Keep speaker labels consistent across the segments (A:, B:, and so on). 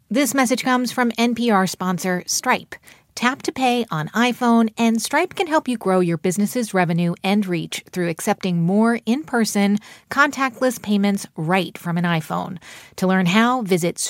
A: This message comes from NPR sponsor Stripe. Tap to pay on iPhone, and Stripe can help you grow your business's revenue and reach through accepting more in-person, contactless payments right from an iPhone. To learn how, visit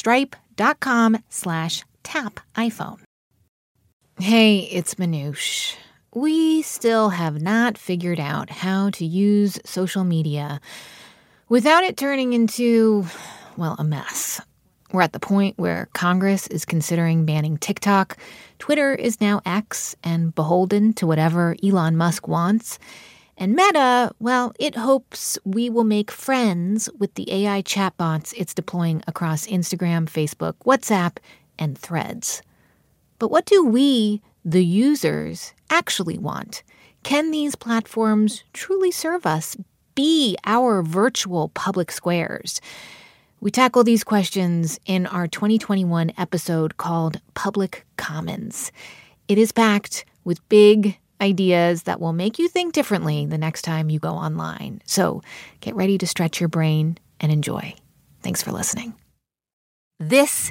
A: stripe.com/tapiphone. Hey, it's Manoush. We still have not figured out how to use social media without it turning into, well, a mess. We're at the point where Congress is considering banning TikTok. Twitter is now X and beholden to whatever Elon Musk wants. And Meta, well, it hopes we will make friends with the AI chatbots it's deploying across Instagram, Facebook, WhatsApp, and Threads. But what do we, the users, actually want? Can these platforms truly serve us, be our virtual public squares? We tackle these questions in our 2021 episode called Public Commons. It is packed with big ideas that will make you think differently the next time you go online. So get ready to stretch your brain and enjoy. Thanks for listening. This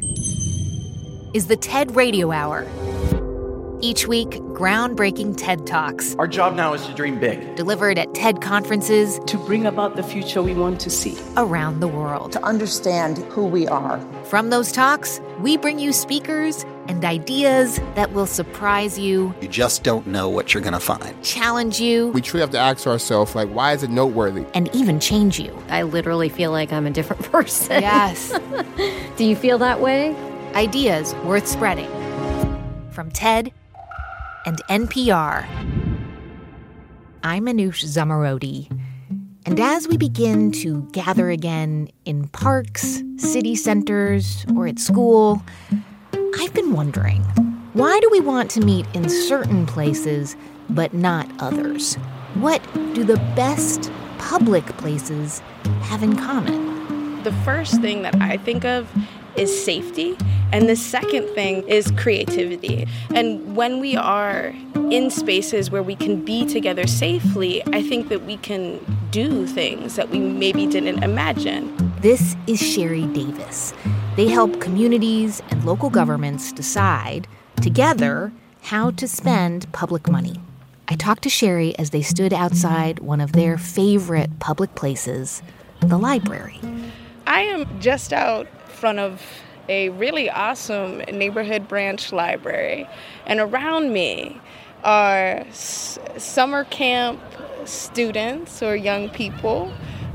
A: is the TED Radio Hour. Each week, groundbreaking TED Talks.
B: Our job now is to dream big.
A: Delivered at TED conferences.
C: To bring about the future we want to see.
A: Around the world.
D: To understand who we are.
A: From those talks, we bring you speakers and ideas that will surprise you.
E: You just don't know what you're going to find.
A: Challenge you.
F: We truly have to ask ourselves, why is it noteworthy?
A: And even change you.
G: I literally feel like I'm a different person.
A: Yes.
G: Do you feel that way?
A: Ideas worth spreading. From TED and NPR. I'm Manoush Zomorodi. And as we begin to gather again in parks, city centers, or at school, I've been wondering, why do we want to meet in certain places but not others? What do the best public places have in common?
H: The first thing that I think of is safety, and the second thing is creativity. And when we are in spaces where we can be together safely, I think that we can do things that we maybe didn't imagine.
A: This is Sherry Davis. They help communities and local governments decide, together, how to spend public money. I talked to Sherry as they stood outside one of their favorite public places, the library.
H: I am just out front of a really awesome neighborhood branch library, and around me are summer camp students or young people,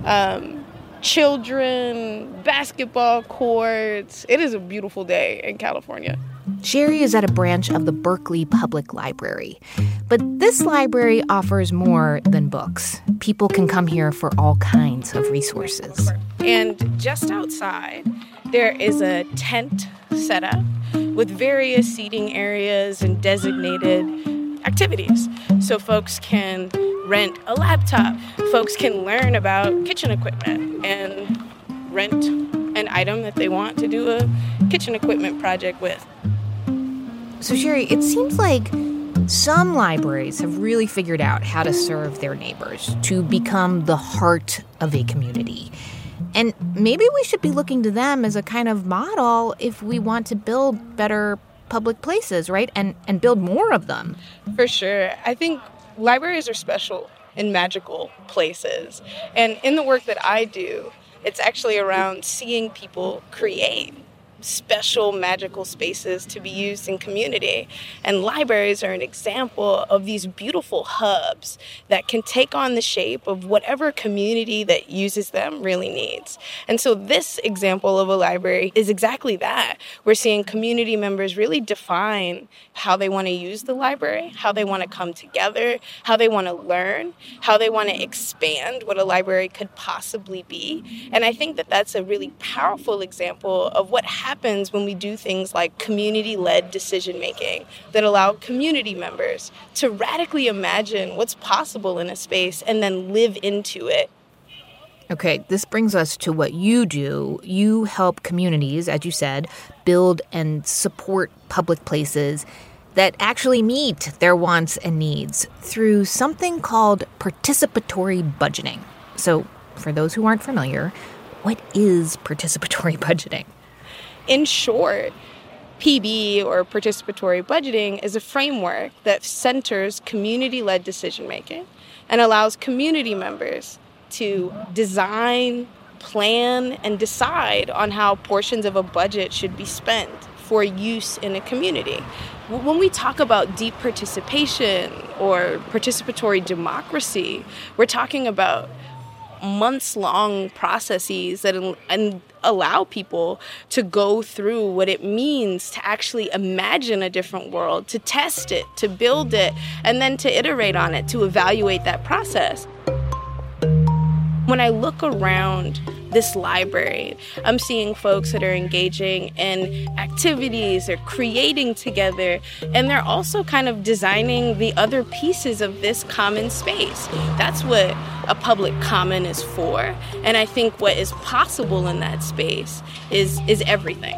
H: children, basketball courts. It is a beautiful day in California.
A: Sherry is at a branch of the Berkeley Public Library. But this library offers more than books. People can come here for all kinds of resources.
H: And just outside, there is a tent set up with various seating areas and designated activities. So folks can rent a laptop. Folks can learn about kitchen equipment and rent an item that they want to do a kitchen equipment project with.
A: So, Sherry, it seems like some libraries have really figured out how to serve their neighbors, to become the heart of a community. And maybe we should be looking to them as a kind of model if we want to build better public places, right? And build more of them.
H: For sure. I think libraries are special and magical places. And in the work that I do, it's actually around seeing people create special magical spaces to be used in community. And libraries are an example of these beautiful hubs that can take on the shape of whatever community that uses them really needs. And so this example of a library is exactly that. We're seeing community members really define how they want to use the library, how they want to come together, how they want to learn, how they want to expand what a library could possibly be. And I think that that's a really powerful example of what happens when we do things like community-led decision-making that allow community members to radically imagine what's possible in a space and then live into it.
A: Okay, this brings us to what you do. You help communities, as you said, build and support public places that actually meet their wants and needs through something called participatory budgeting. So, for those who aren't familiar, what is participatory budgeting?
H: In short, PB, or participatory budgeting, is a framework that centers community-led decision-making and allows community members to design, plan, and decide on how portions of a budget should be spent for use in a community. When we talk about deep participation or participatory democracy, we're talking about months-long processes that allow people to go through what it means to actually imagine a different world, to test it, to build it, and then to iterate on it, to evaluate that process. When I look around this library, I'm seeing folks that are engaging in activities, they're creating together, and they're also kind of designing the other pieces of this common space. That's what a public common is for. And I think what is possible in that space is everything.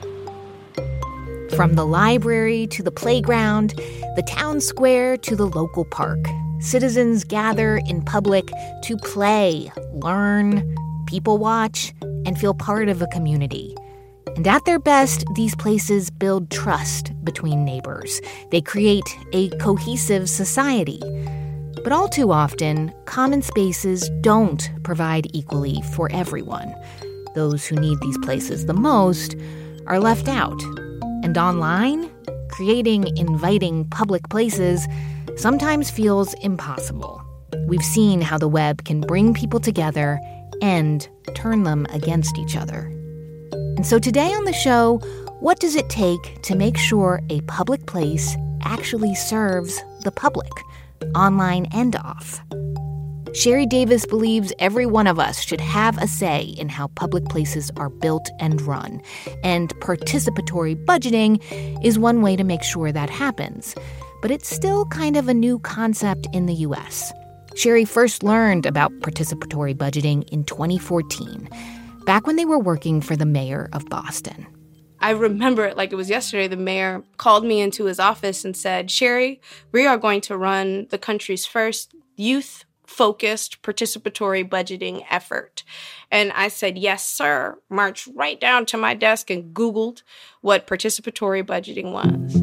A: From the library to the playground, the town square to the local park, citizens gather in public to play, learn, people watch, and feel part of a community. And at their best, these places build trust between neighbors. They create a cohesive society. But all too often, common spaces don't provide equally for everyone. Those who need these places the most are left out. And online, creating inviting public places sometimes feels impossible. We've seen how the web can bring people together and turn them against each other. And so today on the show, what does it take to make sure a public place actually serves the public, online and off? Sheri Davis believes every one of us should have a say in how public places are built and run, and participatory budgeting is one way to make sure that happens. But it's still kind of a new concept in the U.S. Sheri first learned about participatory budgeting in 2014, back when they were working for the mayor of Boston.
H: I remember it like it was yesterday. The mayor called me into his office and said, "Sheri, we are going to run the country's first youth-focused participatory budgeting effort." And I said, "Yes, sir." Marched right down to my desk and Googled what participatory budgeting was.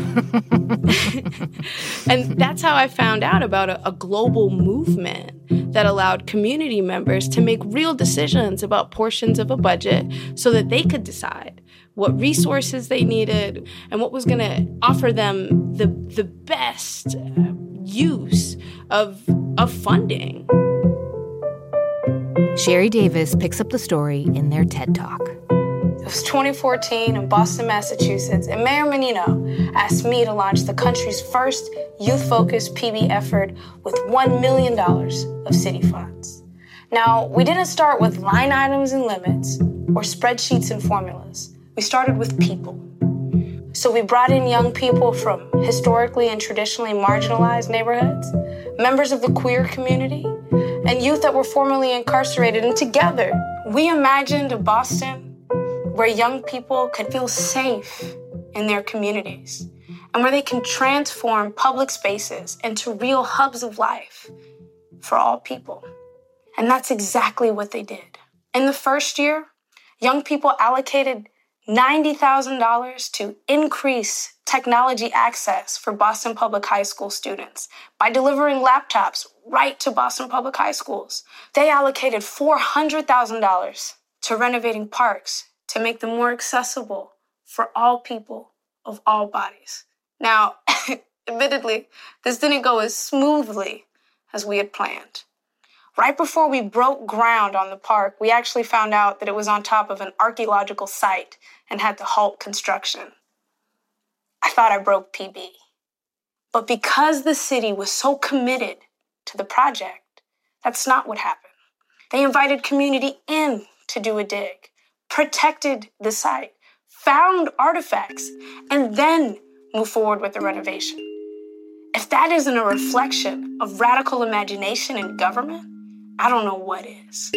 H: And that's how I found out about a global movement that allowed community members to make real decisions about portions of a budget so that they could decide what resources they needed and what was going to offer them the best use of funding.
A: Sheri Davis picks up the story in their TED Talk.
H: It was 2014 in Boston, Massachusetts, and Mayor Menino asked me to launch the country's first youth-focused PB effort with $1 million of city funds. Now, we didn't start with line items and limits or spreadsheets and formulas. We started with people. So we brought in young people from historically and traditionally marginalized neighborhoods, members of the queer community, and youth that were formerly incarcerated. And together, we imagined a Boston where young people could feel safe in their communities and where they can transform public spaces into real hubs of life for all people. And that's exactly what they did. In the first year, young people allocated $90,000 to increase technology access for Boston Public High School students by delivering laptops right to Boston Public High Schools. They allocated $400,000 to renovating parks to make them more accessible for all people of all bodies. Now, admittedly, this didn't go as smoothly as we had planned. Right before we broke ground on the park, we actually found out that it was on top of an archaeological site and had to halt construction. I thought I broke PB. But because the city was so committed to the project, that's not what happened. They invited community in to do a dig, protected the site, found artifacts, and then moved forward with the renovation. If that isn't a reflection of radical imagination in government, I don't know what is.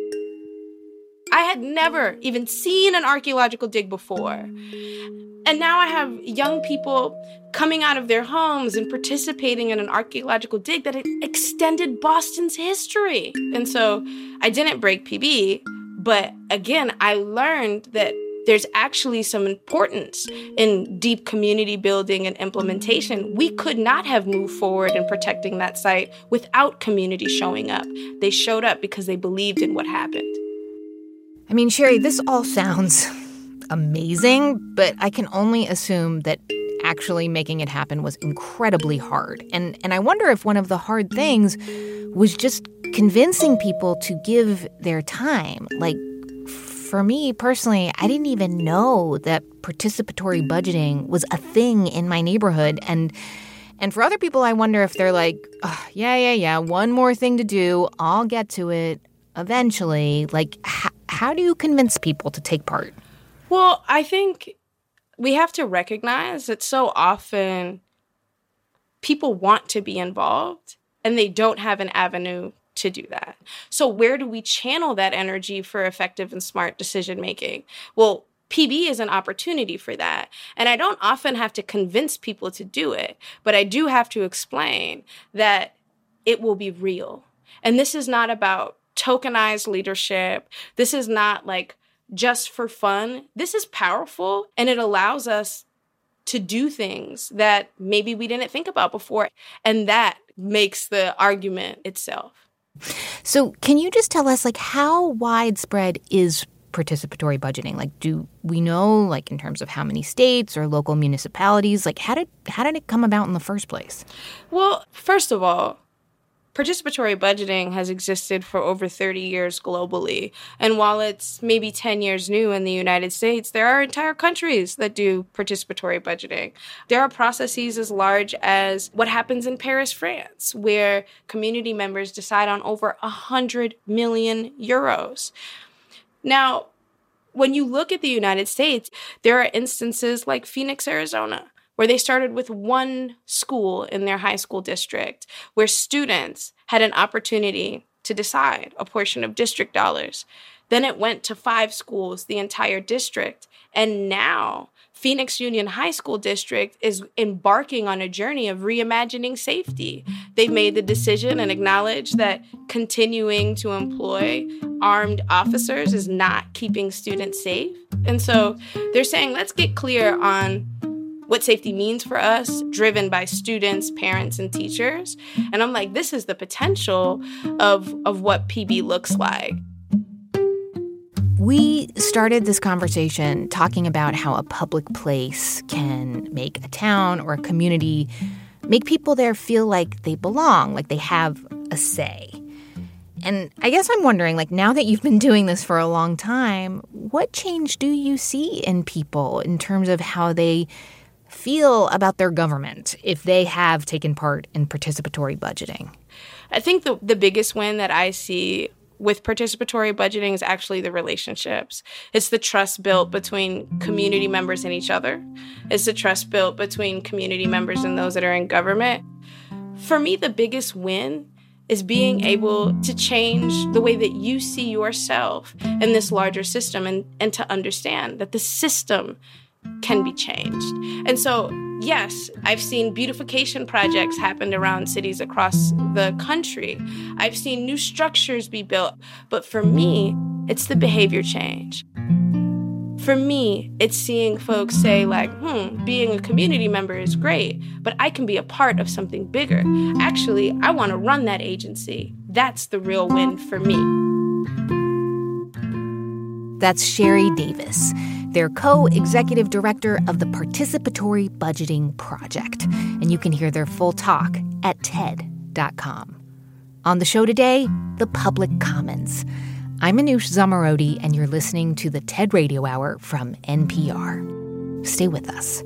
H: I had never even seen an archaeological dig before. And now I have young people coming out of their homes and participating in an archaeological dig that extended Boston's history. And so I didn't break PB, but again, I learned that there's actually some importance in deep community building and implementation. We could not have moved forward in protecting that site without community showing up. They showed up because they believed in what happened.
A: I mean, Sherry, this all sounds amazing, but I can only assume that actually making it happen was incredibly hard. And I wonder if one of the hard things was just convincing people to give their time. Like, for me personally, I didn't even know that participatory budgeting was a thing in my neighborhood. And for other people, I wonder if they're like, oh, yeah, one more thing to do. I'll get to it eventually. Like, how do you convince people to take part?
H: Well, I think we have to recognize that so often people want to be involved and they don't have an avenue to do that. So where do we channel that energy for effective and smart decision making? Well, PB is an opportunity for that. And I don't often have to convince people to do it, but I do have to explain that it will be real. And this is not about tokenized leadership. This is not like just for fun. This is powerful, and it allows us to do things that maybe we didn't think about before. And that makes the argument itself.
A: So can you just tell us, like, how widespread is participatory budgeting? Like, do we know, like, in terms of how many states or local municipalities, like, how did it come about in the first place?
H: Well, first of all, participatory budgeting has existed for over 30 years globally. And while it's maybe 10 years new in the United States, there are entire countries that do participatory budgeting. There are processes as large as what happens in Paris, France, where community members decide on over 100 million euros. Now, when you look at the United States, there are instances like Phoenix, Arizona, where they started with one school in their high school district, where students had an opportunity to decide a portion of district dollars. Then it went to 5 schools, the entire district. And now Phoenix Union High School District is embarking on a journey of reimagining safety. They've made the decision and acknowledged that continuing to employ armed officers is not keeping students safe. And so they're saying, let's get clear on what safety means for us, driven by students, parents, and teachers. And I'm like, this is the potential of what PB looks like.
A: We started this conversation talking about how a public place can make a town or a community, make people there feel like they belong, like they have a say. And I guess I'm wondering, like, now that you've been doing this for a long time, what change do you see in people in terms of how they feel about their government if they have taken part in participatory budgeting?
H: I think the biggest win that I see with participatory budgeting is actually the relationships. It's the trust built between community members and each other. It's the trust built between community members and those that are in government. For me, the biggest win is being able to change the way that you see yourself in this larger system and to understand that the system can be changed. And so, yes, I've seen beautification projects happen around cities across the country. I've seen new structures be built. But for me, it's the behavior change. For me, it's seeing folks say, like, being a community member is great, but I can be a part of something bigger. Actually, I want to run that agency. That's the real win for me.
A: That's Sherry Davis. They're co-executive director of the Participatory Budgeting Project. And you can hear their full talk at TED.com. On the show today, the Public Commons. I'm Manoush Zomorodi, and you're listening to the TED Radio Hour from NPR. Stay with us.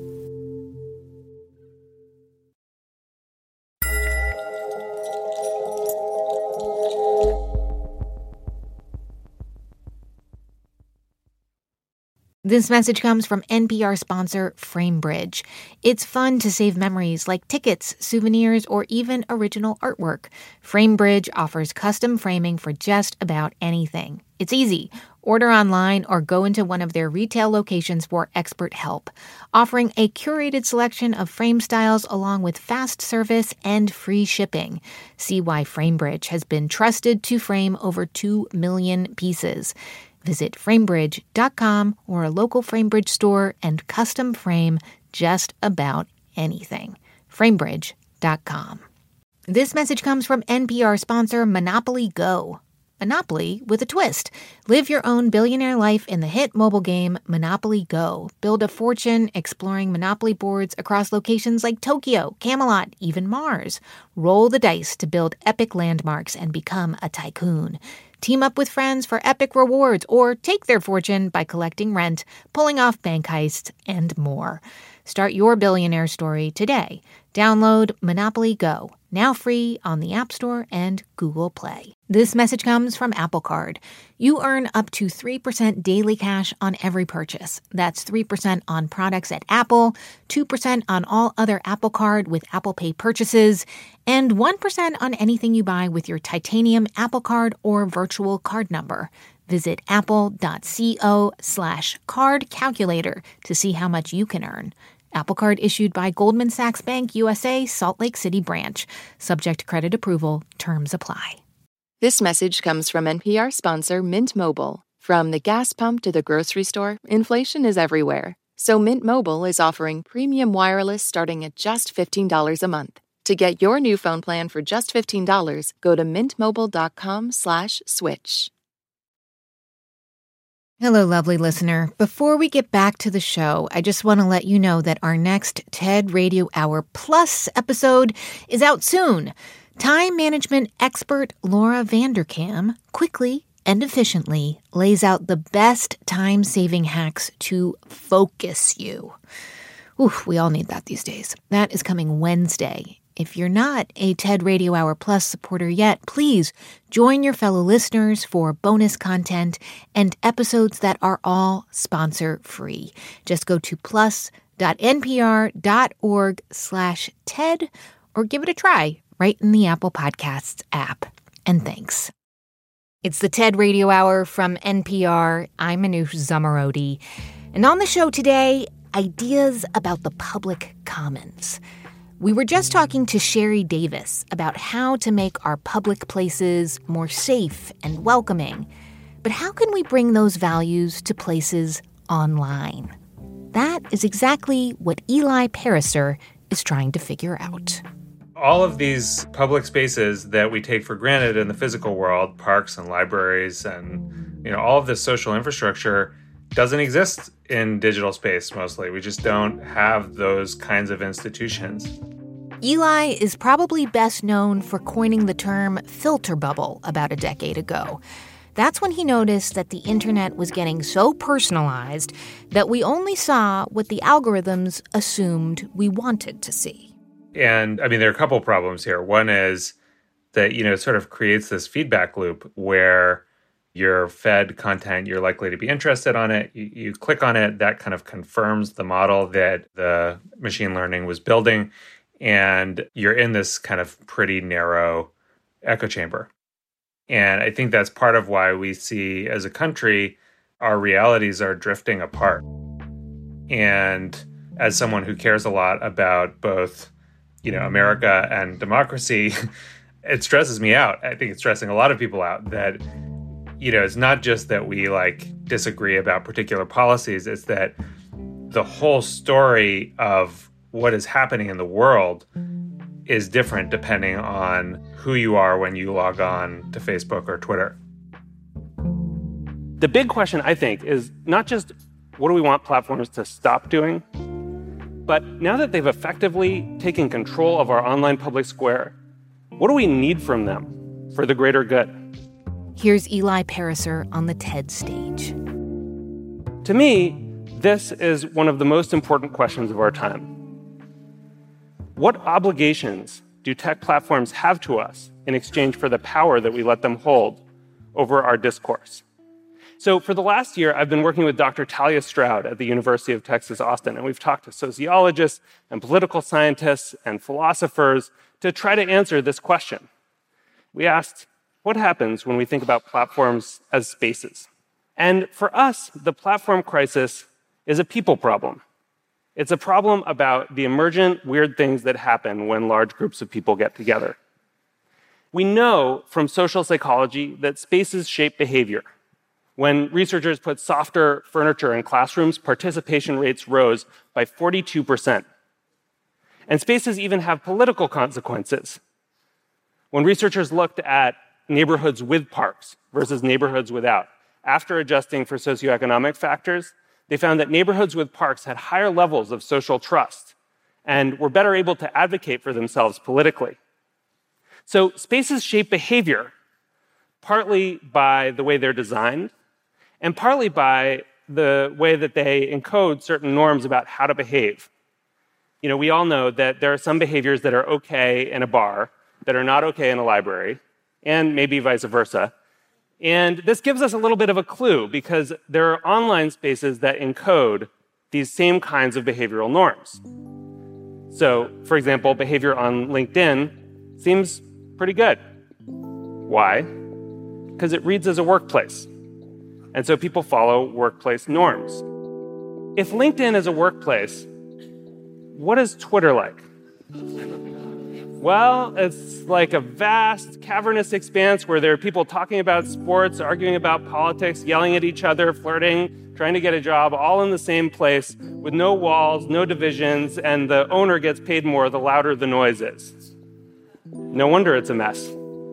A: This message comes from NPR sponsor Framebridge. It's fun to save memories like tickets, souvenirs, or even original artwork. Framebridge offers custom framing for just about anything. It's easy. Order online or go into one of their retail locations for expert help, offering a curated selection of frame styles along with fast service and free shipping. See why Framebridge has been trusted to frame over 2 million pieces. Visit framebridge.com or a local Framebridge store and custom frame just about anything. Framebridge.com. This message comes from NPR sponsor Monopoly Go. Monopoly with a twist. Live your own billionaire life in the hit mobile game Monopoly Go. Build a fortune exploring Monopoly boards across locations like Tokyo, Camelot, even Mars. Roll the dice to build epic landmarks and become a tycoon. Team up with friends for epic rewards or take their fortune by collecting rent, pulling off bank heists, and more. Start your billionaire story today. Download Monopoly Go, now free on the App Store and Google Play. This message comes from Apple Card. You earn up to 3% daily cash on every purchase. That's 3% on products at Apple, 2% on all other Apple Card with Apple Pay purchases, and 1% on anything you buy with your titanium Apple Card or virtual card number. Visit apple.co/card calculator to see how much you can earn. Apple Card issued by Goldman Sachs Bank USA, Salt Lake City branch. Subject to credit approval. Terms apply.
B: This message comes from NPR sponsor Mint Mobile. From the gas pump to the grocery store, inflation is everywhere. So Mint Mobile is offering premium wireless starting at just $15 a month. To get your new phone plan for just $15, go to mintmobile.com/switch.
A: Hello, lovely listener. Before we get back to the show, I just want to let you know that our next TED Radio Hour Plus episode is out soon. Time management expert Laura Vanderkam quickly and efficiently lays out the best time-saving hacks to focus you. Oof, we all need that these days. That is coming Wednesday. If you're not a TED Radio Hour Plus supporter yet, please join your fellow listeners for bonus content and episodes that are all sponsor-free. Just go to plus.npr.org/TED or give it a try right in the Apple Podcasts app. And thanks. It's the TED Radio Hour from NPR. I'm Manoush Zomorodi. And on the show today, ideas about the public commons. We were just talking to Sherry Davis about how to make our public places more safe and welcoming. But how can we bring those values to places online? That is exactly what Eli Pariser is trying to figure out.
I: All of these public spaces that we take for granted in the physical world, parks and libraries and all of this social infrastructure, doesn't exist in digital space mostly. We just don't have those kinds of institutions.
A: Eli is probably best known for coining the term filter bubble about a decade ago. That's when he noticed that the internet was getting so personalized that we only saw what the algorithms assumed we wanted to see.
I: And there are a couple problems here. One is that, it sort of creates this feedback loop where you're fed content, you're likely to be interested on it. You click on it, that kind of confirms the model that the machine learning was building. And you're in this kind of pretty narrow echo chamber. And I think that's part of why we see, as a country, our realities are drifting apart. And as someone who cares a lot about both, America and democracy, it stresses me out. I think it's stressing a lot of people out that, it's not just that we disagree about particular policies. It's that the whole story of what is happening in the world is different depending on who you are when you log on to Facebook or Twitter.
J: The big question, I think, is not just what do we want platforms to stop doing, but now that they've effectively taken control of our online public square, what do we need from them for the greater good?
A: Here's Eli Pariser on the TED stage.
J: To me, this is one of the most important questions of our time. What obligations do tech platforms have to us in exchange for the power that we let them hold over our discourse? So for the last year, I've been working with Dr. Talia Stroud at the University of Texas, Austin, and we've talked to sociologists and political scientists and philosophers to try to answer this question. We asked, what happens when we think about platforms as spaces? And for us, the platform crisis is a people problem. It's a problem about the emergent weird things that happen when large groups of people get together. We know from social psychology that spaces shape behavior. When researchers put softer furniture in classrooms, participation rates rose by 42%. And spaces even have political consequences. When researchers looked at neighborhoods with parks versus neighborhoods without, after adjusting for socioeconomic factors, they found that neighborhoods with parks had higher levels of social trust and were better able to advocate for themselves politically. So spaces shape behavior, partly by the way they're designed, and partly by the way that they encode certain norms about how to behave. You know, we all know that there are some behaviors that are okay in a bar that are not okay in a library, and maybe vice versa. And this gives us a little bit of a clue because there are online spaces that encode these same kinds of behavioral norms. So, for example, behavior on LinkedIn seems pretty good. Why? Because it reads as a workplace. And so people follow workplace norms. If LinkedIn is a workplace, what is Twitter like? Well, it's like a vast, cavernous expanse where there are people talking about sports, arguing about politics, yelling at each other, flirting, trying to get a job, all in the same place, with no walls, no divisions, and the owner gets paid more the louder the noise is. No wonder it's a mess.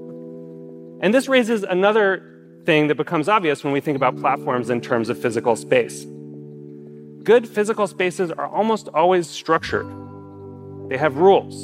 J: And this raises another thing that becomes obvious when we think about platforms in terms of physical space. Good physical spaces are almost always structured. They have rules.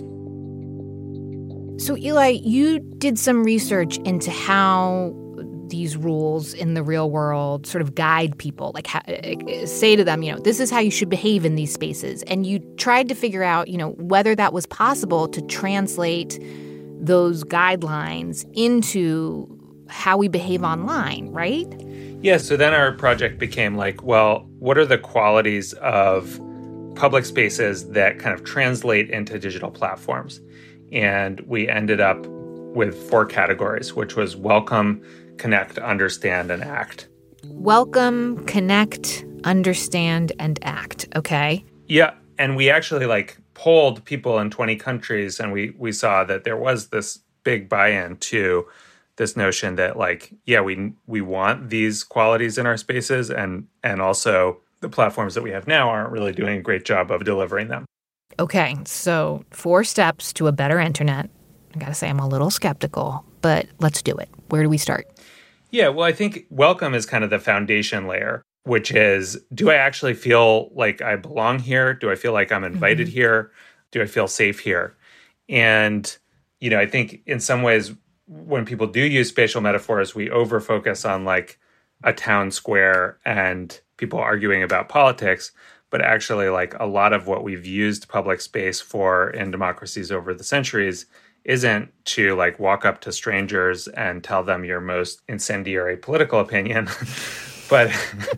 A: So, Eli, you did some research into how these rules in the real world sort of guide people, like say to them, this is how you should behave in these spaces. And you tried to figure out, whether that was possible to translate those guidelines into how we behave online, right?
I: Yeah, so then our project became like, well, what are the qualities of public spaces that kind of translate into digital platforms? And we ended up with 4 categories, which was welcome, connect, understand, and act.
A: Welcome, connect, understand, and act. Okay.
I: Yeah, and we actually polled people in 20 countries, and we saw that there was this big buy-in to this notion that we want these qualities in our spaces, and also the platforms that we have now aren't really doing a great job of delivering them.
A: Okay, so 4 steps to a better internet. I gotta say I'm a little skeptical, but let's do it. Where do we start?
I: Yeah, well, I think welcome is kind of the foundation layer, which is, do I actually feel like I belong here? Do I feel like I'm invited here? Do I feel safe here? And, I think in some ways, when people do use spatial metaphors, we over-focus on a town square and people arguing about politics. But actually, a lot of what we've used public space for in democracies over the centuries isn't to walk up to strangers and tell them your most incendiary political opinion, but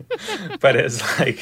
I: is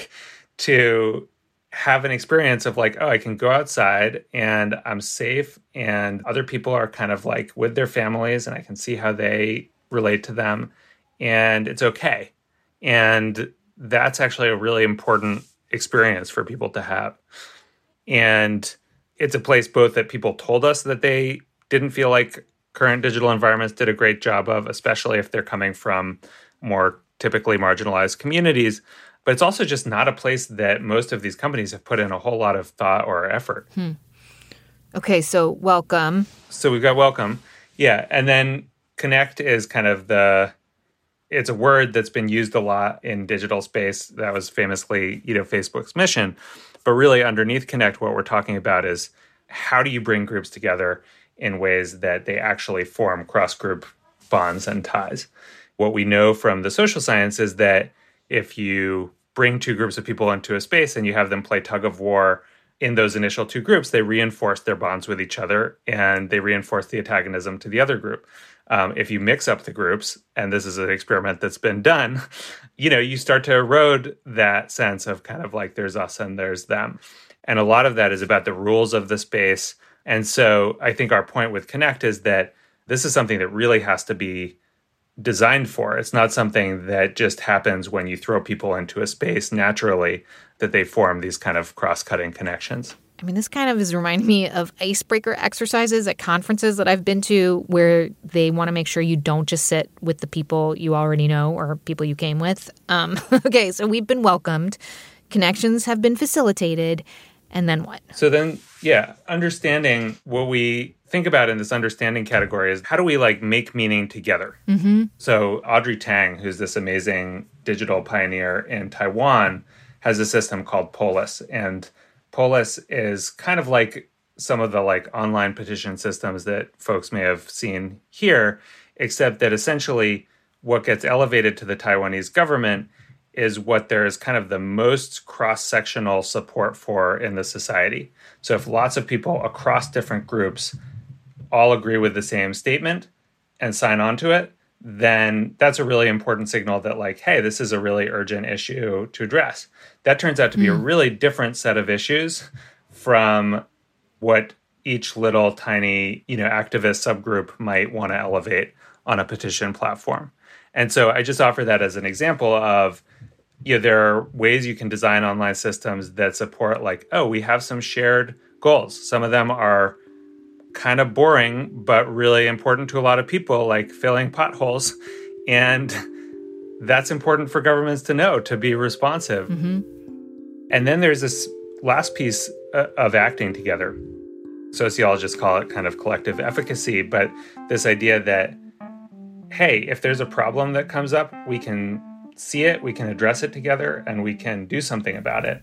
I: to have an experience of I can go outside and I'm safe and other people are kind of with their families and I can see how they relate to them and it's okay. And that's actually a really important experience for people to have. And it's a place both that people told us that they didn't feel like current digital environments did a great job of, especially if they're coming from more typically marginalized communities. But it's also just not a place that most of these companies have put in a whole lot of thought or effort.
A: Okay, so welcome.
I: So we've got welcome. Yeah, and then connect is kind of it's a word that's been used a lot in digital space. That was famously, Facebook's mission. But really underneath connect, what we're talking about is how do you bring groups together in ways that they actually form cross-group bonds and ties? What we know from the social science is that if you bring 2 groups of people into a space and you have them play tug of war in those initial 2 groups, they reinforce their bonds with each other and they reinforce the antagonism to the other group. If you mix up the groups, and this is an experiment that's been done, you start to erode that sense of kind of there's us and there's them. And a lot of that is about the rules of the space. And so I think our point with Connect is that this is something that really has to be designed for. It's not something that just happens when you throw people into a space naturally, that they form these kind of cross-cutting connections.
A: I mean, this kind of is reminding me of icebreaker exercises at conferences that I've been to where they want to make sure you don't just sit with the people you already know or people you came with. Okay, so we've been welcomed. Connections have been facilitated. And then what?
I: So then, understanding what we think about in this understanding category is how do we make meaning together?
A: Mm-hmm.
I: So Audrey Tang, who's this amazing digital pioneer in Taiwan, has a system called Polis. And Polis is kind of like some of the online petition systems that folks may have seen here, except that essentially what gets elevated to the Taiwanese government is what there is kind of the most cross-sectional support for in the society. So if lots of people across different groups all agree with the same statement and sign on to it, then that's a really important signal that hey, this is a really urgent issue to address. That turns out to be a really different set of issues from what each little tiny, activist subgroup might want to elevate on a petition platform. And so I just offer that as an example of, there are ways you can design online systems that support we have some shared goals. Some of them are kind of boring, but really important to a lot of people, like filling potholes. And that's important for governments to know, to be responsive.
A: Mm-hmm.
I: And then there's this last piece of acting together. Sociologists call it kind of collective efficacy, but this idea that, hey, if there's a problem that comes up, we can see it, we can address it together, and we can do something about it.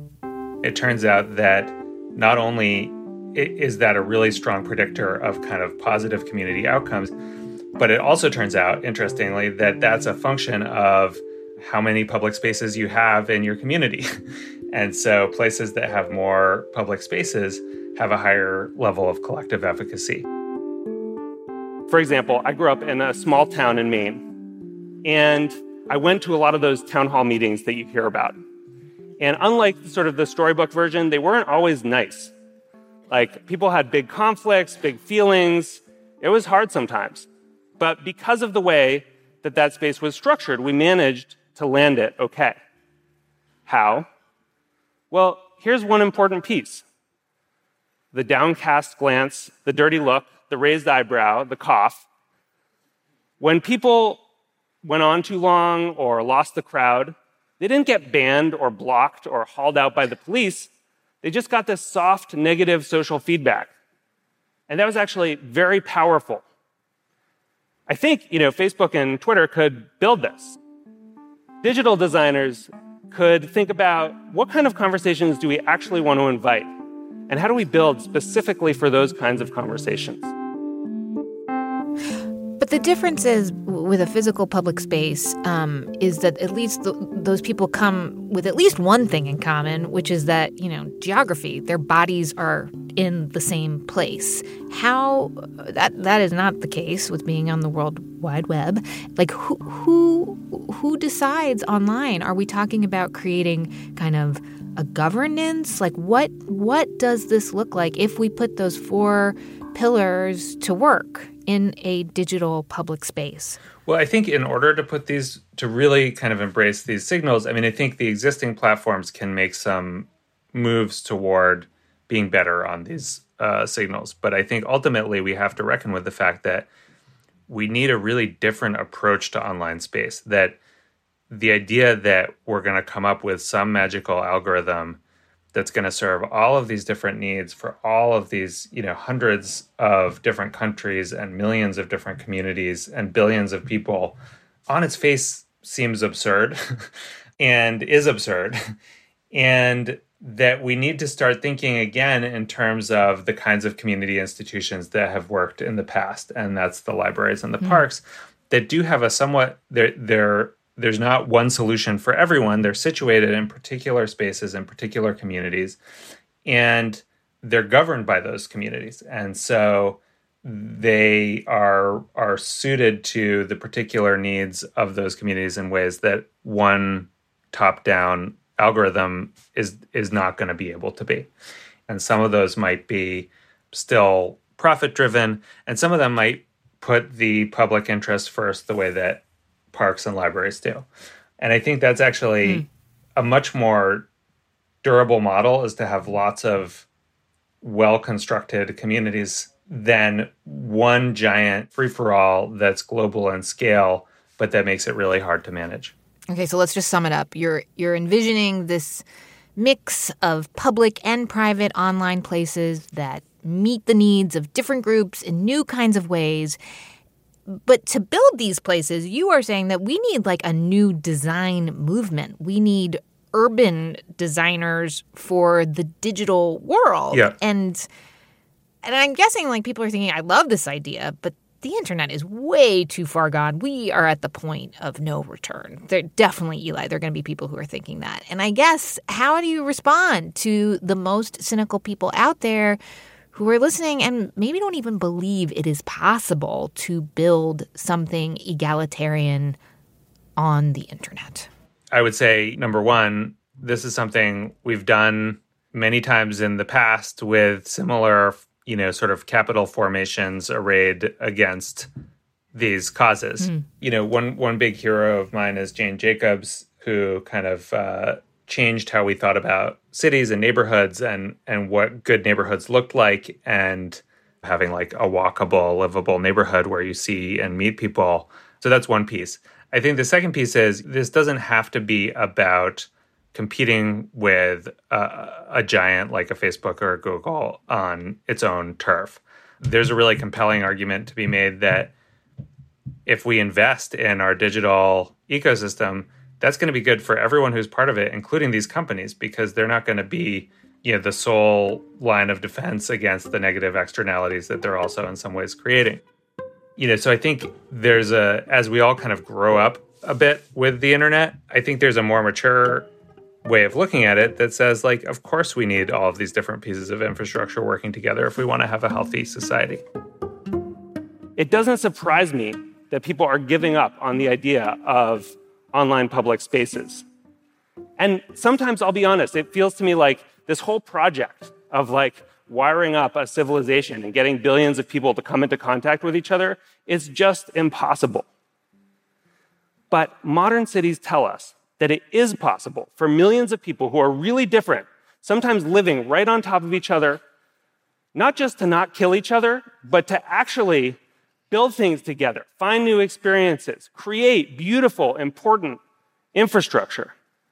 I: It turns out that not only is that a really strong predictor of kind of positive community outcomes, but it also turns out, interestingly, that that's a function of how many public spaces you have in your community. And so places that have more public spaces have a higher level of collective efficacy.
J: For example, I grew up in a small town in Maine, and I went to a lot of those town hall meetings that you hear about. And unlike sort of the storybook version, they weren't always nice. People had big conflicts, big feelings. It was hard sometimes. But because of the way that space was structured, we managed to land it okay. How? Well, here's one important piece. The downcast glance, the dirty look, the raised eyebrow, the cough. When people went on too long or lost the crowd, they didn't get banned or blocked or hauled out by the police. They just got this soft, negative social feedback. And that was actually very powerful. I think, Facebook and Twitter could build this. Digital designers could think about what kind of conversations do we actually want to invite? And how do we build specifically for those kinds of conversations?
A: But the difference is with a physical public space is that at least those people come with at least one thing in common, which is that, geography, their bodies are in the same place. How that is not the case with being on the World Wide Web. Who decides online? Are we talking about creating kind of a governance? What does this look like if we put those 4 pillars to work in a digital public space?
I: Well, I think in order to put these, to really kind of embrace these signals, I think the existing platforms can make some moves toward being better on these signals. But I think ultimately we have to reckon with the fact that we need a really different approach to online space, that the idea that we're going to come up with some magical algorithm that's going to serve all of these different needs for all of these, hundreds of different countries and millions of different communities and billions of people, on its face seems absurd and is absurd. And that we need to start thinking again in terms of the kinds of community institutions that have worked in the past, and that's the libraries and the parks, that do have a somewhat, there's not one solution for everyone. They're situated in particular spaces in particular communities, and they're governed by those communities. And so they are suited to the particular needs of those communities in ways that one top-down algorithm is not going to be able to be. And some of those might be still profit-driven, and some of them might put the public interest first the way that parks and libraries do. And I think that's actually a much more durable model, is to have lots of well-constructed communities than one giant free-for-all that's global in scale, but that makes it really hard to manage.
A: Okay, so let's just sum it up. You're envisioning this mix of public and private online places that meet the needs of different groups in new kinds of ways. But to build these places, you are saying that we need like a new design movement. We need urban designers for the digital world.
I: Yeah.
A: And I'm guessing like people are thinking, I love this idea, but the internet is way too far gone. We are at the point of no return. They're definitely, Eli, there are going to be people who are thinking that. And I guess, how do you respond to the most cynical people out there who are listening and maybe don't even believe it is possible to build something egalitarian on the internet?
I: I would say, number one, this is something we've done many times in the past with similar, sort of capital formations arrayed against these causes. One big hero of mine is Jane Jacobs, who kind of changed how we thought about cities and neighborhoods and what good neighborhoods looked like, and having like a walkable, livable neighborhood where you see and meet people. So that's one piece. I think the second piece is this doesn't have to be about competing with a giant like a Facebook or a Google on its own turf. There's a really compelling argument to be made that if we invest in our digital ecosystem, that's going to be good for everyone who's part of it, including these companies, because they're not going to be, the sole line of defense against the negative externalities that they're also in some ways creating. So I think there's as we all kind of grow up a bit with the internet, I think there's a more mature way of looking at it that says, like, of course we need all of these different pieces of infrastructure working together if we want to have a healthy society.
J: It doesn't surprise me that people are giving up on the idea of online public spaces. And sometimes, I'll be honest, it feels to me like this whole project of like wiring up a civilization and getting billions of people to come into contact with each other is just impossible. But modern cities tell us that it is possible for millions of people who are really different, sometimes living right on top of each other, not just to not kill each other, but to actually build things together, find new experiences, create beautiful, important infrastructure.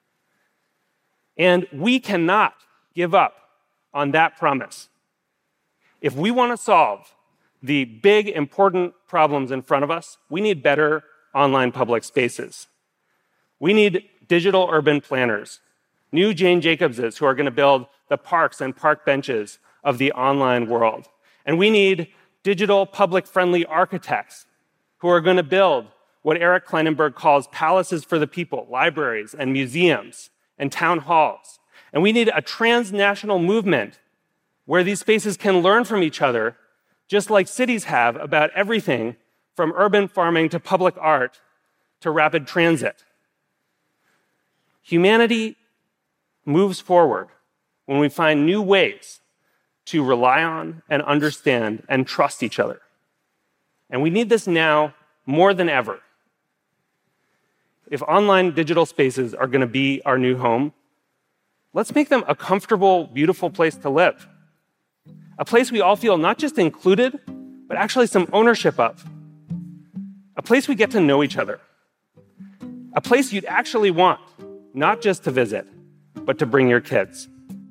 J: And we cannot give up on that promise. If we want to solve the big, important problems in front of us, we need better online public spaces. We need digital urban planners, new Jane Jacobses who are going to build the parks and park benches of the online world. And we need digital public-friendly architects who are going to build what Eric Kleinenberg calls palaces for the people, libraries and museums and town halls. And we need a transnational movement where these spaces can learn from each other, just like cities have about everything from urban farming to public art to rapid transit. Humanity moves forward when we find new ways to rely on and understand and trust each other. And we need this now more than ever. If online digital spaces are going to be our new home, let's make them a comfortable, beautiful place to live. A place we all feel not just included, but actually some ownership of. A place we get to know each other. A place you'd actually want, not just to visit, but to bring your kids.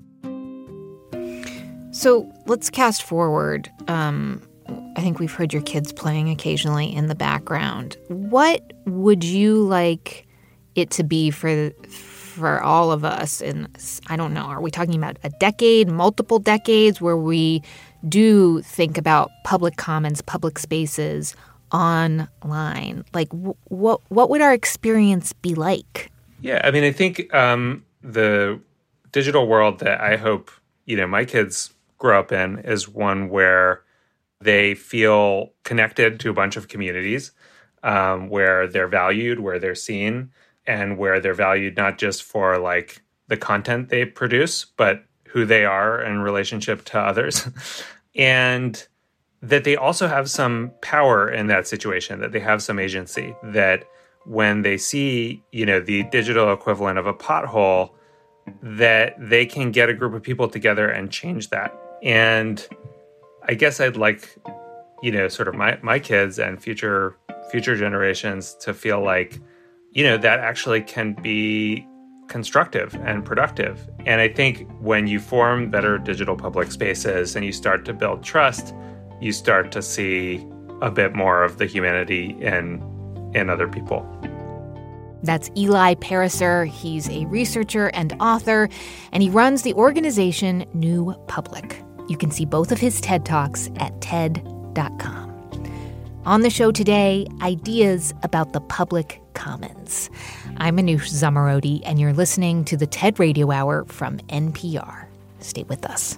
A: So let's cast forward. I think we've heard your kids playing occasionally in the background. What would you like it to be for all of us? In, I don't know, are we talking about a decade, multiple decades, where we do think about public commons, public spaces online? Like, what would our experience be like?
I: Yeah, I mean, I think the digital world that I hope, my kids grow up in is one where they feel connected to a bunch of communities, where they're valued, where they're seen, and where they're valued not just for like the content they produce, but who they are in relationship to others. And that they also have some power in that situation, that they have some agency, that when they see, the digital equivalent of a pothole, that they can get a group of people together and change that. And I guess I'd like, sort of my kids and future generations to feel like, that actually can be constructive and productive. And I think when you form better digital public spaces and you start to build trust, you start to see a bit more of the humanity in other people.
A: That's Eli Pariser. He's a researcher and author, and he runs the organization New Public. You can see both of his TED Talks at TED.com. On the show today, ideas about the public commons. I'm Manoush Zomorodi, and you're listening to the TED Radio Hour from NPR. Stay with us.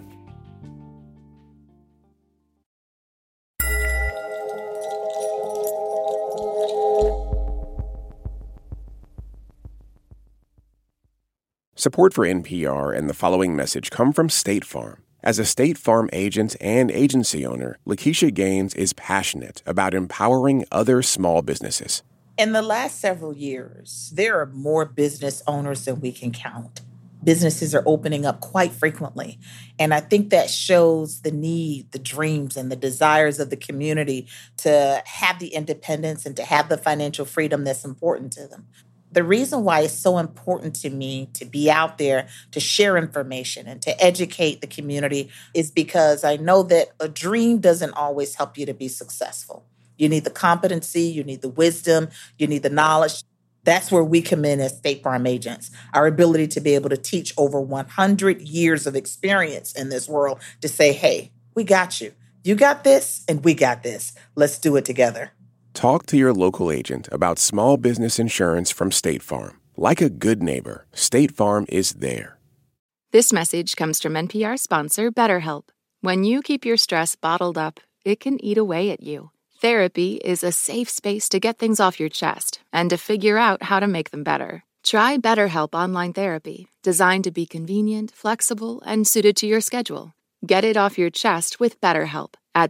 K: Support for NPR and the following message come from State Farm. As a State Farm agent and agency owner, Lakeisha Gaines is passionate about empowering other small businesses.
D: In the last several years, there are more business owners than we can count. Businesses are opening up quite frequently. And I think that shows the need, the dreams, and the desires of the community to have the independence and to have the financial freedom that's important to them. The reason why it's so important to me to be out there to share information and to educate the community is because I know that a dream doesn't always help you to be successful. You need the competency, you need the wisdom, you need the knowledge. That's where we come in as State Farm agents. Our ability to be able to teach over 100 years of experience in this world to say, hey, we got you. You got this, and we got this. Let's do it together.
K: Talk to your local agent about small business insurance from State Farm. Like a good neighbor, State Farm is there.
B: This message comes from NPR sponsor BetterHelp. When you keep your stress bottled up, it can eat away at you. Therapy is a safe space to get things off your chest and to figure out how to make them better. Try BetterHelp Online Therapy, designed to be convenient, flexible, and suited to your schedule. Get it off your chest with BetterHelp at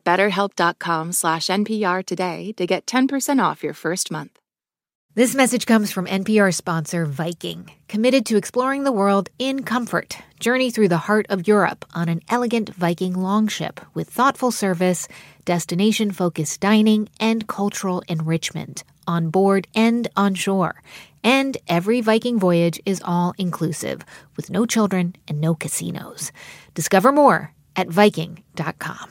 B: BetterHelp.com/NPR today to get 10% off your first month.
A: This message comes from NPR sponsor Viking, committed to exploring the world in comfort. Journey through the heart of Europe on an elegant Viking longship with thoughtful service, destination-focused dining, and cultural enrichment on board and on shore. And every Viking voyage is all-inclusive, with no children and no casinos. Discover more at Viking.com.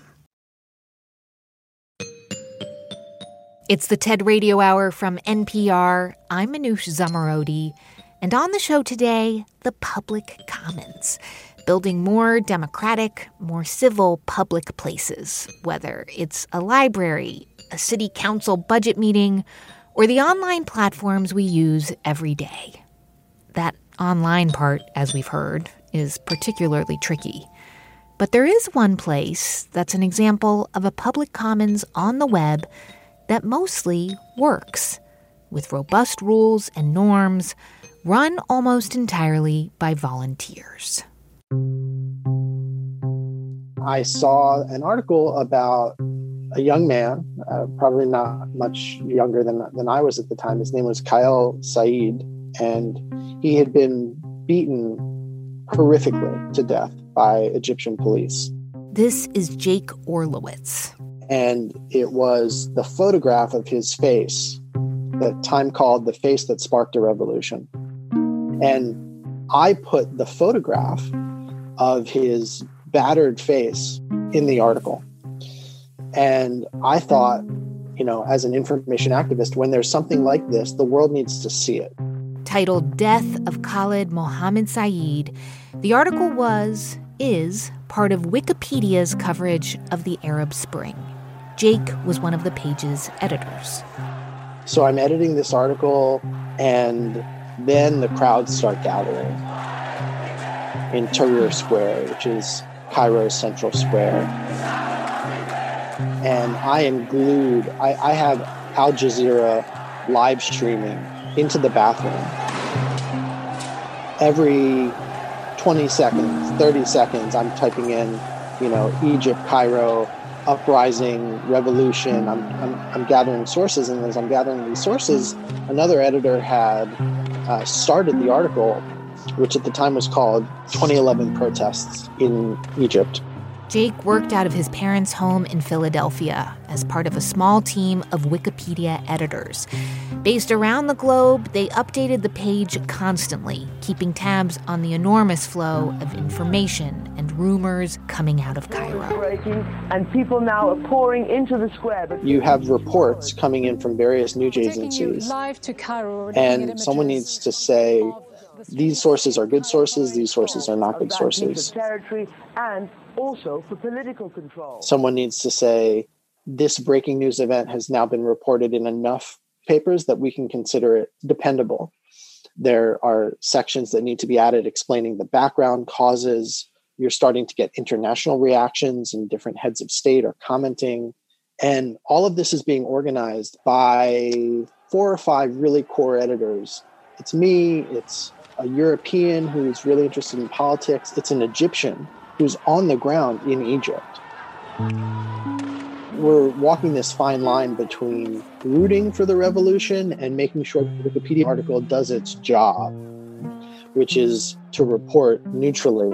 A: It's the TED Radio Hour from NPR. I'm Manoush Zomorodi. And on the show today, the public commons. Building more democratic, more civil public places, whether it's a library, a city council budget meeting, or the online platforms we use every day. That online part, as we've heard, is particularly tricky. But there is one place that's an example of a public commons on the web that mostly works, with robust rules and norms, run almost entirely by volunteers.
L: I saw an article about a young man, probably not much younger than I was at the time. His name was Kyle Saeed, and he had been beaten horrifically to death by Egyptian police.
A: This is Jake Orlowitz.
L: And it was the photograph of his face that Time called the face that sparked a revolution. And I put the photograph of his battered face in the article. And I thought, as an information activist, when there's something like this, the world needs to see it.
A: Titled Death of Khalid Mohammed Saeed, the article is part of Wikipedia's coverage of the Arab Spring. Jake was one of the page's editors.
L: So I'm editing this article, and then the crowds start gathering in Tahrir Square, which is Cairo's central square. And I am glued. I have Al Jazeera live streaming into the bathroom. Every 20 seconds, 30 seconds, I'm typing in, Egypt, Cairo, uprising, revolution. I'm gathering sources, and as I'm gathering these sources, another editor had started the article, which at the time was called 2011 Protests in Egypt.
A: Jake worked out of his parents' home in Philadelphia as part of a small team of Wikipedia editors. Based around the globe, they updated the page constantly, keeping tabs on the enormous flow of information and rumors coming out of Cairo.
M: And people now are pouring into the square.
L: You have reports coming in from various news agencies, and someone needs to say, these sources are good sources, these sources are not good sources.
M: And also for political control.
L: Someone needs to say, this breaking news event has now been reported in enough papers that we can consider it dependable. There are sections that need to be added explaining the background, causes. You're starting to get international reactions, and different heads of state are commenting. And all of this is being organized by 4 or 5 really core editors. It's me, it's a European who's really interested in politics, it's an Egyptian who's on the ground in Egypt. We're walking this fine line between rooting for the revolution and making sure the Wikipedia article does its job, which is to report neutrally.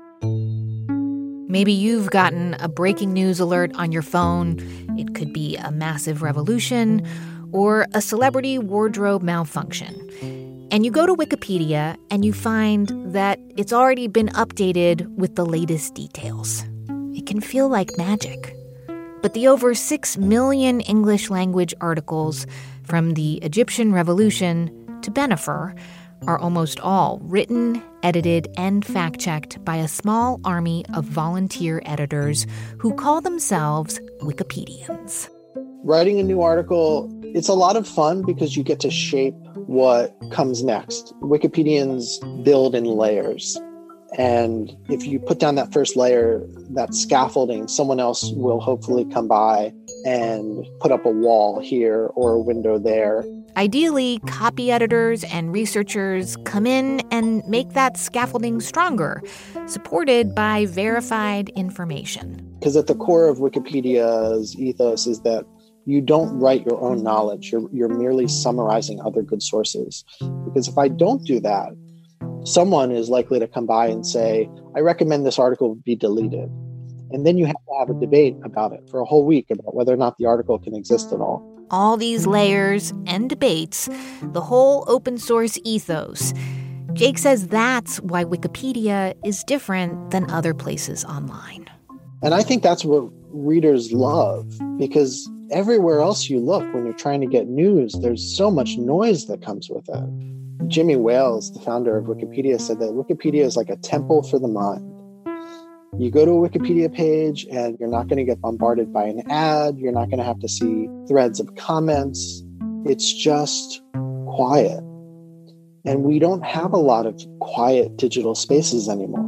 A: Maybe you've gotten a breaking news alert on your phone. It could be a massive revolution or a celebrity wardrobe malfunction. And you go to Wikipedia and you find that it's already been updated with the latest details. It can feel like magic. But the over 6 million English language articles from the Egyptian Revolution to Bennifer are almost all written, edited, and fact-checked by a small army of volunteer editors who call themselves Wikipedians.
L: Writing a new article, it's a lot of fun because you get to shape what comes next. Wikipedians build in layers. And if you put down that first layer, that scaffolding, someone else will hopefully come by and put up a wall here or a window there.
A: Ideally, copy editors and researchers come in and make that scaffolding stronger, supported by verified information.
L: Because at the core of Wikipedia's ethos is that you don't write your own knowledge. You're merely summarizing other good sources. Because if I don't do that, someone is likely to come by and say, I recommend this article be deleted. And then you have to have a debate about it for a whole week about whether or not the article can exist at all.
A: All these layers and debates, the whole open source ethos. Jake says that's why Wikipedia is different than other places online.
L: And I think that's what readers love, because everywhere else you look when you're trying to get news, there's so much noise that comes with it. Jimmy Wales, the founder of Wikipedia, said that Wikipedia is like a temple for the mind. You go to a Wikipedia page and you're not going to get bombarded by an ad. You're not going to have to see threads of comments. It's just quiet. And we don't have a lot of quiet digital spaces anymore.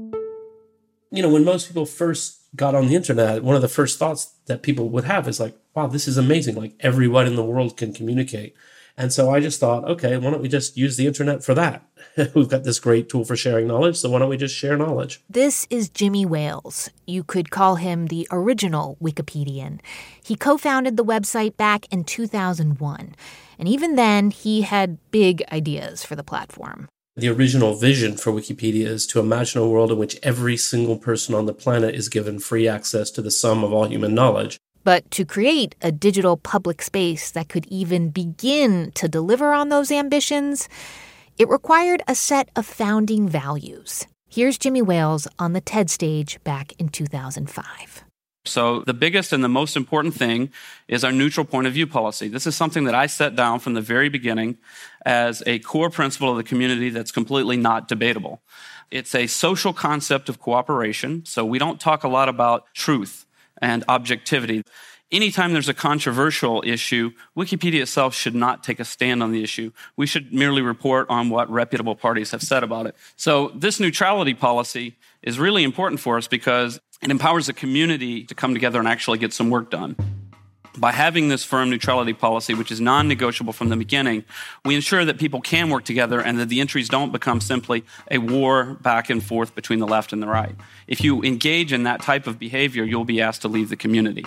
N: You know, when most people first got on the internet, one of the first thoughts that people would have is like, wow, this is amazing. Like everyone in the world can communicate. And so I just thought, okay, why don't we just use the internet for that? We've got this great tool for sharing knowledge, so why don't we just share knowledge?
A: This is Jimmy Wales. You could call him the original Wikipedian. He co-founded the website back in 2001. And even then, he had big ideas for the platform.
N: The original vision for Wikipedia is to imagine a world in which every single person on the planet is given free access to the sum of all human knowledge.
A: But to create a digital public space that could even begin to deliver on those ambitions, it required a set of founding values. Here's Jimmy Wales on the TED stage back in 2005.
O: So the biggest and the most important thing is our neutral point of view policy. This is something that I set down from the very beginning as a core principle of the community that's completely not debatable. It's a social concept of cooperation, so we don't talk a lot about truth and objectivity. Anytime there's a controversial issue, Wikipedia itself should not take a stand on the issue. We should merely report on what reputable parties have said about it. So this neutrality policy is really important for us because it empowers the community to come together and actually get some work done. By having this firm neutrality policy, which is non-negotiable from the beginning, we ensure that people can work together and that the entries don't become simply a war back and forth between the left and the right. If you engage in that type of behavior, you'll be asked to leave the community.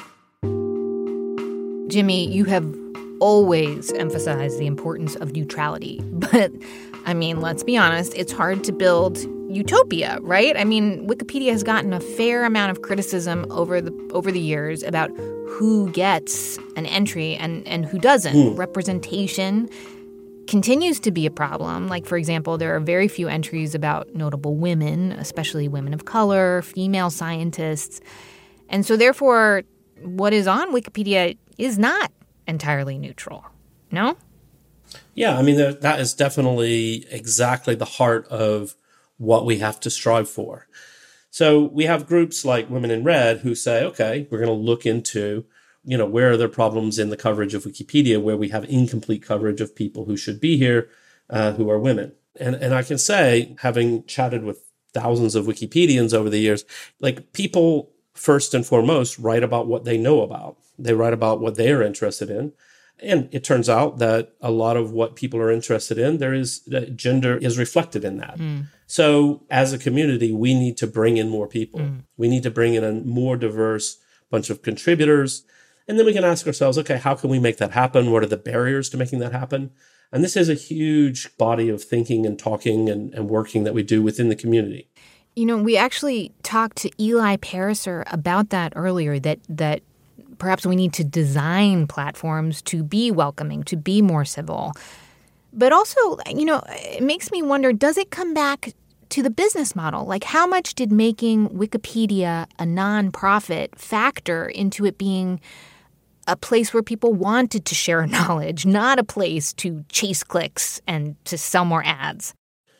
A: Jimmy, you have always emphasized the importance of neutrality. But, I mean, let's be honest, it's hard to build utopia, right? I mean, Wikipedia has gotten a fair amount of criticism over the years about who gets an entry and who doesn't. Representation continues to be a problem. Like, for example, there are very few entries about notable women, especially women of color, female scientists. And so, therefore, what is on Wikipedia is not entirely neutral, no?
N: Yeah, I mean, that is definitely exactly the heart of what we have to strive for. So we have groups like Women in Red who say, okay, we're going to look into, where are there problems in the coverage of Wikipedia where we have incomplete coverage of people who should be here, who are women. And I can say, having chatted with thousands of Wikipedians over the years, like, people first and foremost write about what they know about. They write about what they are interested in. And it turns out that a lot of what people are interested in, gender is reflected in that. So as a community, we need to bring in more people. We need to bring in a more diverse bunch of contributors. And then we can ask ourselves, okay, how can we make that happen? What are the barriers to making that happen? And this is a huge body of thinking and talking and working that we do within the community.
A: We actually talked to Eli Pariser about that earlier, that perhaps we need to design platforms to be welcoming, to be more civil. But also, it makes me wonder, does it come back to the business model? Like, how much did making Wikipedia a nonprofit factor into it being a place where people wanted to share knowledge, not a place to chase clicks and to sell more ads?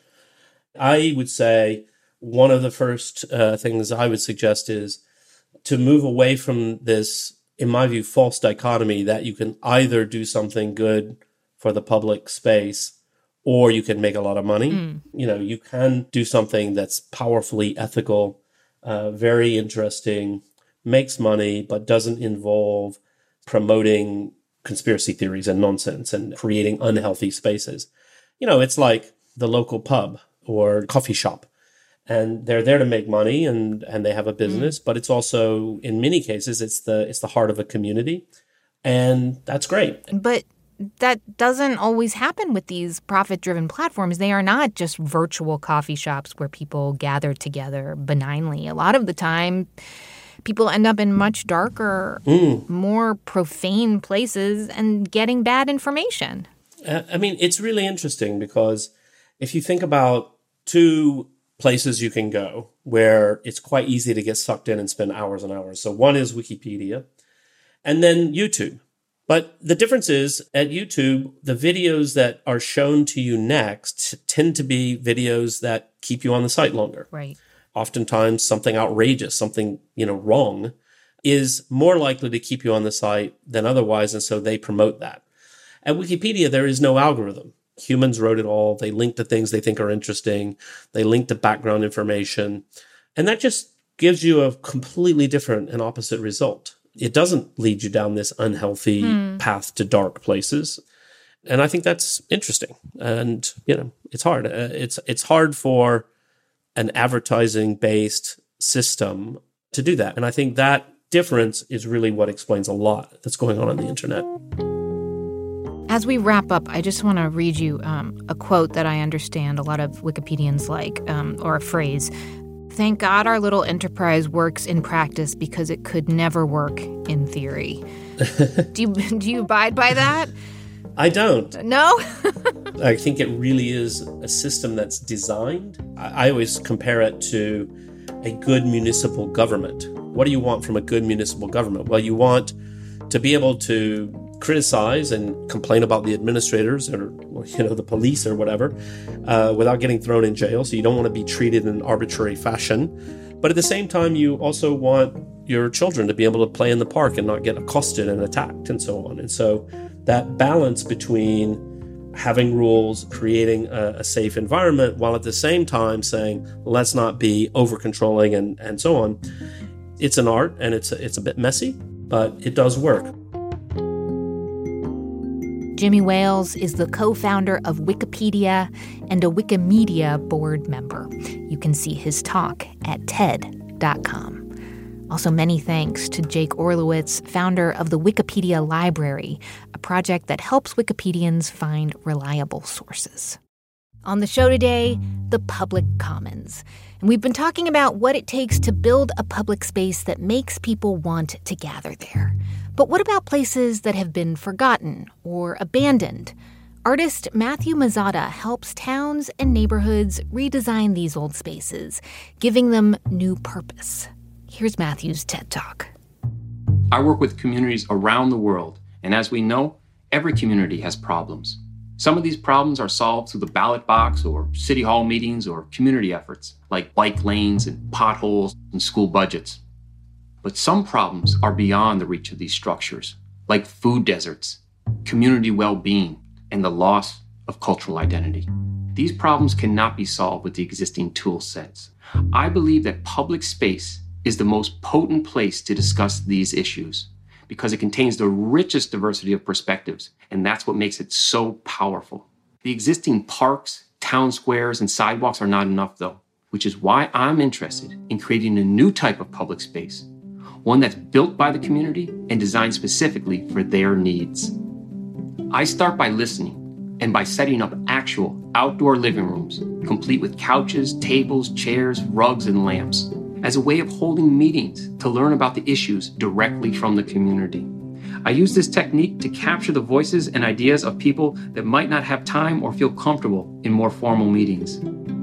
N: I would say one of the first things I would suggest is to move away from this, in my view, false dichotomy that you can either do something good for the public space or you can make a lot of money. You can do something that's powerfully ethical, very interesting, makes money, but doesn't involve promoting conspiracy theories and nonsense and creating unhealthy spaces. It's like the local pub or coffee shop. And they're there to make money and they have a business, but it's also, in many cases, it's the heart of a community. And that's great.
A: But that doesn't always happen with these profit-driven platforms. They are not just virtual coffee shops where people gather together benignly. A lot of the time, people end up in much darker, more profane places and getting bad information.
N: I mean, it's really interesting because if you think about two places you can go where it's quite easy to get sucked in and spend hours and hours. So one is Wikipedia and then YouTube. But the difference is at YouTube, the videos that are shown to you next tend to be videos that keep you on the site longer.
A: Right.
N: Oftentimes something outrageous, something, wrong is more likely to keep you on the site than otherwise. And so they promote that. At Wikipedia, there is no algorithm. Humans wrote it all. They link to things they think are interesting. They link to background information. And that just gives you a completely different and opposite result. It doesn't lead you down this unhealthy path to dark places. And I think that's interesting. And, it's hard. It's hard for an advertising-based system to do that. And I think that difference is really what explains a lot that's going on the internet.
A: As we wrap up, I just want to read you a quote that I understand a lot of Wikipedians like, or a phrase. Thank God our little enterprise works in practice because it could never work in theory. Do you abide by that?
N: I don't.
A: No?
N: I think it really is a system that's designed. I always compare it to a good municipal government. What do you want from a good municipal government? Well, you want to be able to criticize and complain about the administrators or the police or whatever without getting thrown in jail. So you don't want to be treated in an arbitrary fashion. But at the same time, you also want your children to be able to play in the park and not get accosted and attacked and so on. And so that balance between having rules, creating a safe environment, while at the same time saying, let's not be over-controlling and so on. It's an art and it's a bit messy, but it does work.
A: Jimmy Wales is the co-founder of Wikipedia and a Wikimedia board member. You can see his talk at TED.com. Also, many thanks to Jake Orlowitz, founder of the Wikipedia Library, a project that helps Wikipedians find reliable sources. On the show today, the public commons. And we've been talking about what it takes to build a public space that makes people want to gather there. But what about places that have been forgotten or abandoned? Artist Matthew Mazzata helps towns and neighborhoods redesign these old spaces, giving them new purpose. Here's Matthew's TED Talk.
P: I work with communities around the world, and as we know, every community has problems. Some of these problems are solved through the ballot box or city hall meetings or community efforts, like bike lanes and potholes and school budgets. But some problems are beyond the reach of these structures, like food deserts, community well-being, and the loss of cultural identity. These problems cannot be solved with the existing tool sets. I believe that public space is the most potent place to discuss these issues because it contains the richest diversity of perspectives, and that's what makes it so powerful. The existing parks, town squares, and sidewalks are not enough, though, which is why I'm interested in creating a new type of public space, one that's built by the community and designed specifically for their needs. I start by listening and by setting up actual outdoor living rooms, complete with couches, tables, chairs, rugs, and lamps, as a way of holding meetings to learn about the issues directly from the community. I use this technique to capture the voices and ideas of people that might not have time or feel comfortable in more formal meetings.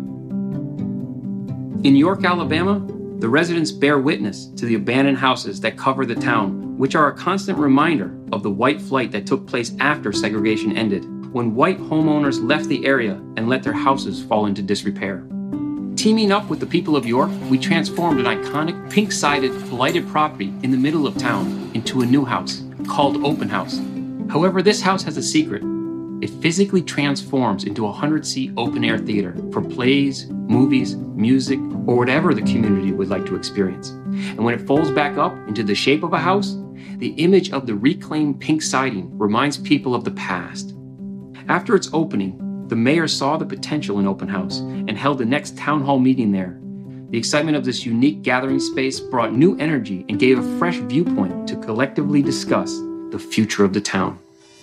P: In York, Alabama, the residents bear witness to the abandoned houses that cover the town, which are a constant reminder of the white flight that took place after segregation ended, when white homeowners left the area and let their houses fall into disrepair. Teaming up with the people of York, we transformed an iconic pink-sided, blighted property in the middle of town into a new house called Open House. However, this house has a secret. It physically transforms into a 100-seat open-air theater for plays, movies, music, or whatever the community would like to experience. And when it folds back up into the shape of a house, the image of the reclaimed pink siding reminds people of the past. After its opening, the mayor saw the potential in Open House and held the next town hall meeting there. The excitement of this unique gathering space brought new energy and gave a fresh viewpoint to collectively discuss the future of the town.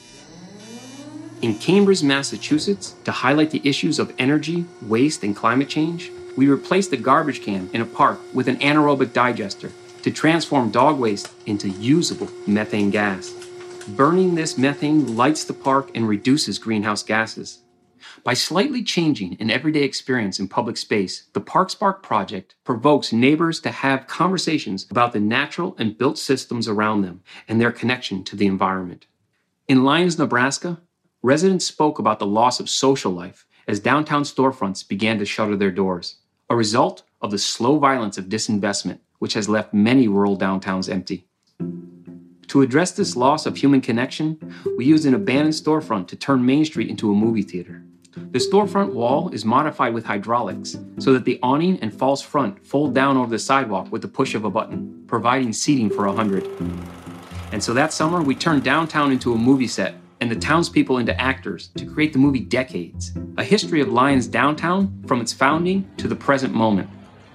P: In Cambridge, Massachusetts, to highlight the issues of energy, waste, and climate change, we replaced the garbage can in a park with an anaerobic digester to transform dog waste into usable methane gas. Burning this methane lights the park and reduces greenhouse gases. By slightly changing an everyday experience in public space, the Park Spark project provokes neighbors to have conversations about the natural and built systems around them and their connection to the environment. In Lyons, Nebraska, residents spoke about the loss of social life as downtown storefronts began to shutter their doors, a result of the slow violence of disinvestment, which has left many rural downtowns empty. To address this loss of human connection, we used an abandoned storefront to turn Main Street into a movie theater. The storefront wall is modified with hydraulics so that the awning and false front fold down over the sidewalk with the push of a button, providing seating for 100. And so that summer, we turned downtown into a movie set and the townspeople into actors to create the movie Decades, a history of Lyons downtown from its founding to the present moment.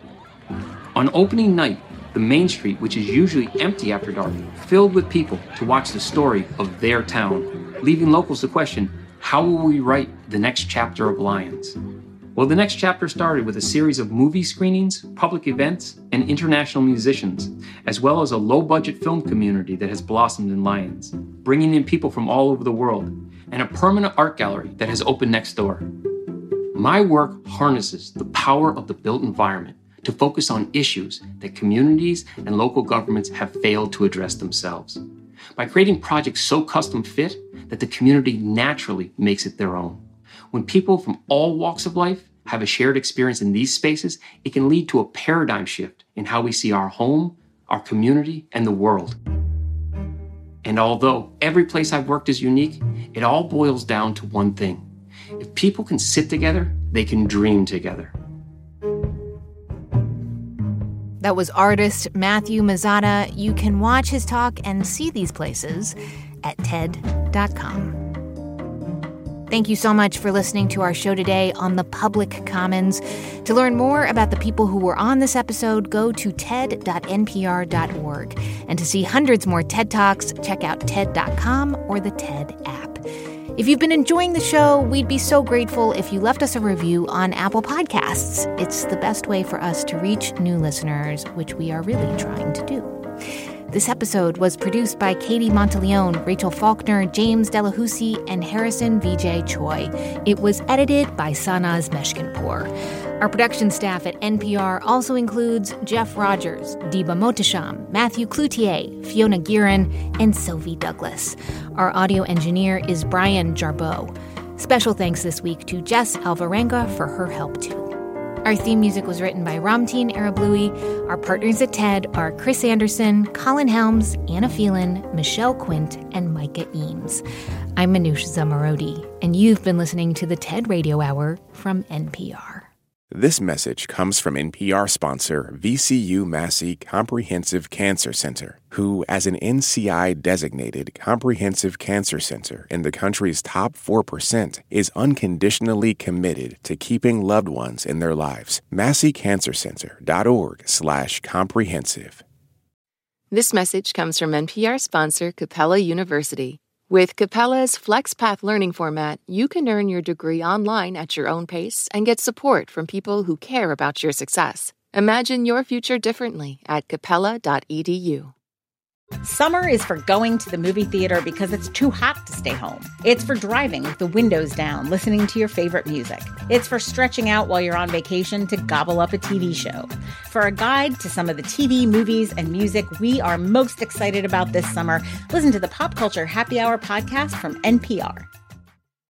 P: On opening night, the Main Street, which is usually empty after dark, filled with people to watch the story of their town, leaving locals to question, how will we write the next chapter of Lyons? Well, the next chapter started with a series of movie screenings, public events, and international musicians, as well as a low-budget film community that has blossomed in Lyons, bringing in people from all over the world, and a permanent art gallery that has opened next door. My work harnesses the power of the built environment to focus on issues that communities and local governments have failed to address themselves, by creating projects so custom fit that the community naturally makes it their own. When people from all walks of life have a shared experience in these spaces, it can lead to a paradigm shift in how we see our home, our community, and the world. And although every place I've worked is unique, it all boils down to one thing. If people can sit together, they can dream together.
A: That was artist Matthew Mazzata. You can watch his talk and see these places at TED.com. Thank you so much for listening to our show today on the Public Commons. To learn more about the people who were on this episode, go to ted.npr.org. And to see hundreds more TED Talks, check out TED.com or the TED app. If you've been enjoying the show, we'd be so grateful if you left us a review on Apple Podcasts. It's the best way for us to reach new listeners, which we are really trying to do. This episode was produced by Katie Monteleone, Rachel Faulkner, James Delahousie, and Harrison Vijay Choi. It was edited by Sanaz Meshkinpour. Our production staff at NPR also includes Jeff Rogers, Diba Mohtasham, Matthew Cloutier, Fiona Guerin, and Sylvie Douglas. Our audio engineer is Brian Jarboe. Special thanks this week to Jess Alvarenga for her help, too. Our theme music was written by Ramteen Arablouei. Our partners at TED are Chris Anderson, Colin Helms, Anna Phelan, Michelle Quint, and Micah Eames. I'm Manoush Zomorodi, and you've been listening to the TED Radio Hour from NPR.
K: This message comes from NPR sponsor VCU Massey Comprehensive Cancer Center, who, as an NCI-designated comprehensive cancer center in the country's top 4%, is unconditionally committed to keeping loved ones in their lives. MasseyCancerCenter.org/comprehensive.
B: This message comes from NPR sponsor Capella University. With Capella's FlexPath learning format, you can earn your degree online at your own pace and get support from people who care about your success. Imagine your future differently at capella.edu.
Q: Summer is for going to the movie theater because it's too hot to stay home. It's for driving with the windows down, listening to your favorite music. It's for stretching out while you're on vacation to gobble up a TV show. For a guide to some of the TV, movies, and music we are most excited about this summer, listen to the Pop Culture Happy Hour podcast from NPR.